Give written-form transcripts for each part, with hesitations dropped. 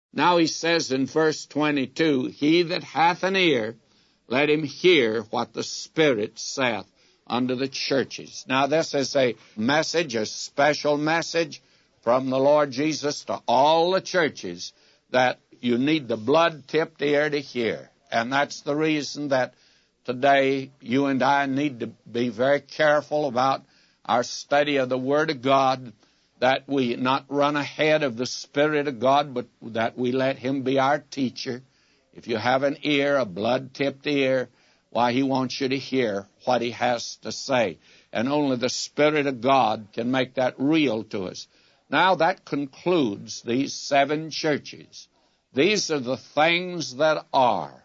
Now he says in verse 22, he that hath an ear, let him hear what the Spirit saith unto the churches. Now this is a message, a special message from the Lord Jesus to all the churches, that you need the blood-tipped ear to hear. And that's the reason that today you and I need to be very careful about our study of the Word of God, that we not run ahead of the Spirit of God, but that we let Him be our teacher. If you have an ear, a blood-tipped ear, why, He wants you to hear what He has to say. And only the Spirit of God can make that real to us. Now that concludes these 7 churches. These are the things that are.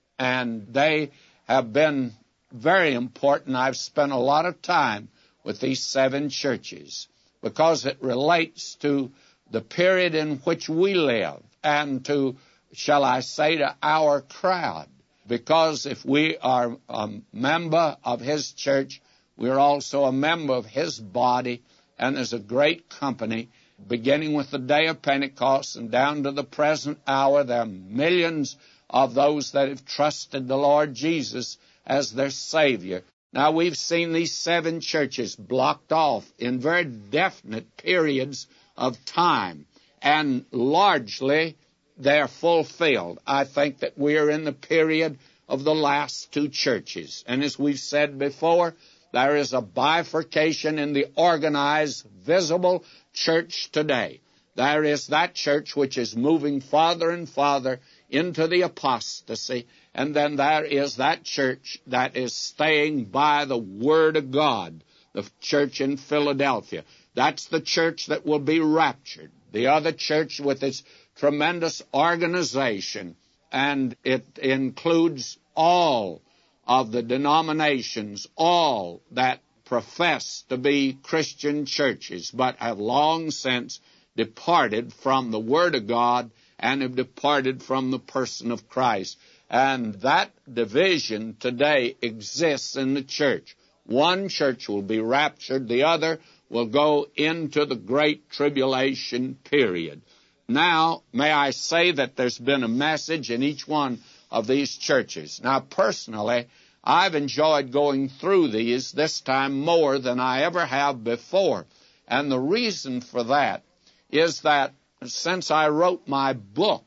And they have been very important. I've spent a lot of time with these 7 churches because it relates to the period in which we live and to, shall I say, to our crowd. Because if we are a member of His church, we're also a member of His body, and there's a great company. Beginning with the day of Pentecost and down to the present hour, there are millions of those that have trusted the Lord Jesus as their Savior. Now, we've seen these 7 churches blocked off in very definite periods of time, and largely they're fulfilled. I think that we are in the period of the last 2 churches. And as we've said before, there is a bifurcation in the organized, visible church today. There is that church which is moving farther and farther into the apostasy, and then there is that church that is staying by the Word of God, the church in Philadelphia. That's the church that will be raptured. The other church with its tremendous organization, and it includes all of the denominations, all that profess to be Christian churches, but have long since departed from the Word of God and have departed from the person of Christ. And that division today exists in the church. One church will be raptured, the other will go into the great tribulation period. Now, may I say that there's been a message in each one of these churches. Now, personally, I've enjoyed going through these this time more than I ever have before. And the reason for that is that since I wrote my book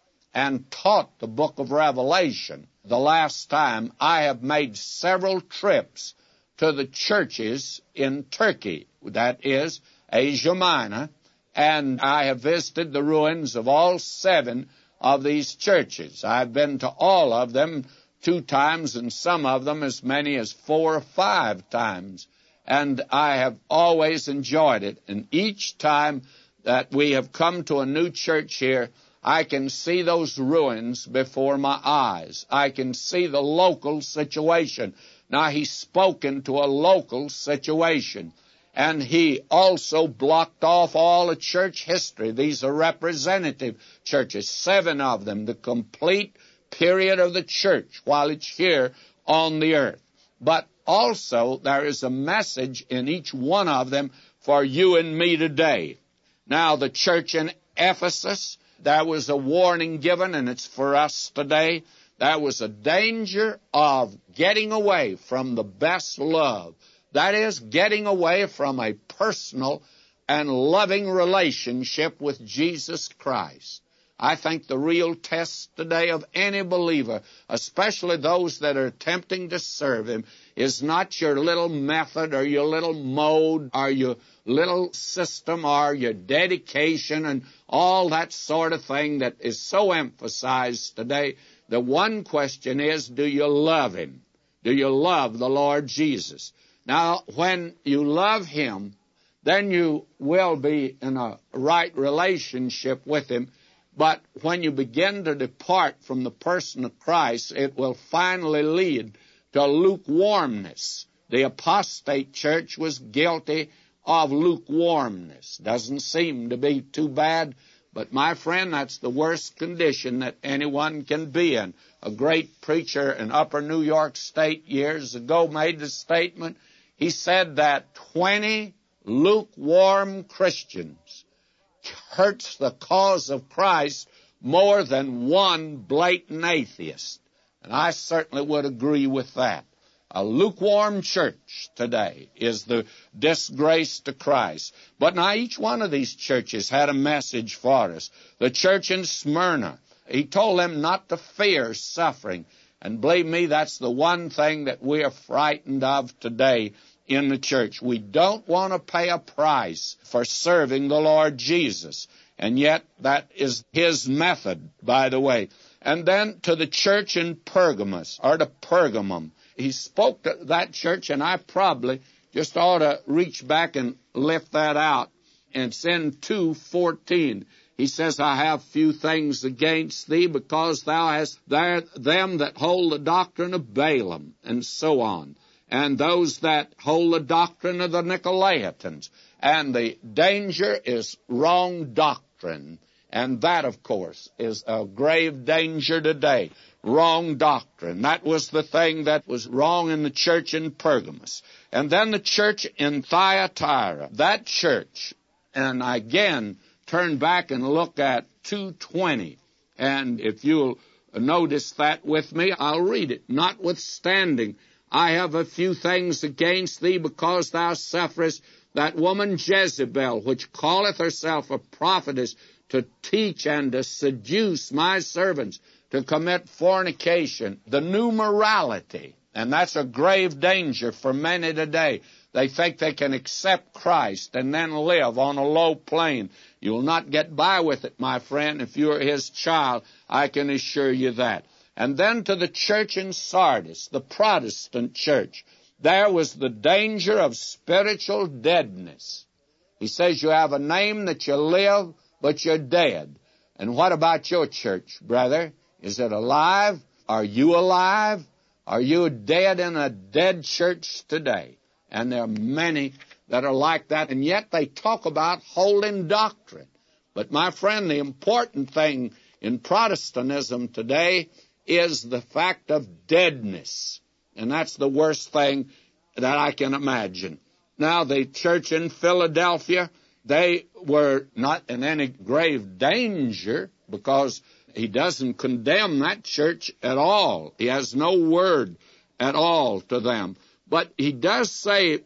and taught the book of Revelation the last time, I have made several trips to the churches in Turkey, that is, Asia Minor, and I have visited the ruins of all 7 of these churches. I've been to all of them 2 times, and some of them as many as 4 or 5 times. And I have always enjoyed it. And each time that we have come to a new church here, I can see those ruins before my eyes. I can see the local situation. Now, He's spoken to a local situation. And He also blocked off all the church history. These are representative churches, 7 of them, the complete period of the church while it's here on the earth. But also there is a message in each one of them for you and me today. Now, the church in Ephesus, there was a warning given, and it's for us today. There was a danger of getting away from the best love. That is, getting away from a personal and loving relationship with Jesus Christ. I think the real test today of any believer, especially those that are attempting to serve Him, is not your little method or your little mode or your little system or your dedication and all that sort of thing that is so emphasized today. The one question is, do you love Him? Do you love the Lord Jesus? Now, when you love Him, then you will be in a right relationship with Him. But when you begin to depart from the person of Christ, it will finally lead to lukewarmness. The apostate church was guilty of lukewarmness. Doesn't seem to be too bad, but my friend, that's the worst condition that anyone can be in. A great preacher in Upper New York State years ago made the statement. He said that 20 lukewarm Christians hurts the cause of Christ more than one blatant atheist. And I certainly would agree with that. A lukewarm church today is the disgrace to Christ. But now each one of these churches had a message for us. The church in Smyrna, he told them not to fear suffering. And believe me, that's the one thing that we are frightened of today in the church. We don't want to pay a price for serving the Lord Jesus. And yet that is his method, by the way. And then to the church in Pergamos, or to Pergamum. He spoke to that church, and I probably just ought to reach back and lift that out. And it's in 2:14. He says, I have few things against thee, because thou hast there them that hold the doctrine of Balaam, and so on, and those that hold the doctrine of the Nicolaitans. And the danger is wrong doctrine. And that, of course, is a grave danger today. Wrong doctrine. That was the thing that was wrong in the church in Pergamos. And then the church in Thyatira. That church, and again, turn back and look at 2:20. And if you'll notice that with me, I'll read it. Notwithstanding, I have a few things against thee, because thou sufferest that woman Jezebel, which calleth herself a prophetess, to teach and to seduce my servants to commit fornication, the new morality. And that's a grave danger for many today. They think they can accept Christ and then live on a low plane. You'll not get by with it, my friend, if you're his child. I can assure you that. And then to the church in Sardis, the Protestant church, there was the danger of spiritual deadness. He says you have a name that you live, but you're dead. And what about your church, brother? Is it alive? Are you alive? Are you dead in a dead church today? And there are many that are like that, and yet they talk about holding doctrine. But my friend, the important thing in Protestantism today is the fact of deadness. And that's the worst thing that I can imagine. Now, the church in Philadelphia, they were not in any grave danger, because he doesn't condemn that church at all. He has no word at all to them. But he does say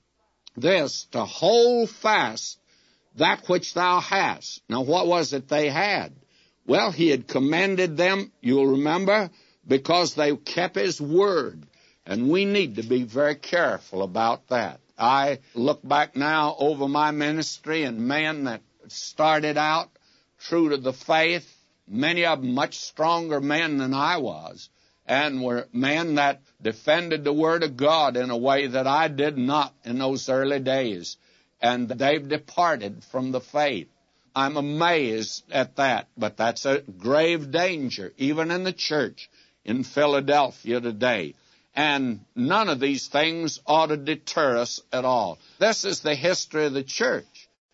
this, to hold fast that which thou hast. Now, what was it they had? Well, he had commended them, you'll remember, because they kept his word. And we need to be very careful about that. I look back now over my ministry, and men that started out true to the faith, many of them much stronger men than I was, and were men that defended the Word of God in a way that I did not in those early days. And they've departed from the faith. I'm amazed at that, but that's a grave danger, even in the church in Philadelphia today. And none of these things ought to deter us at all. This is the history of the church.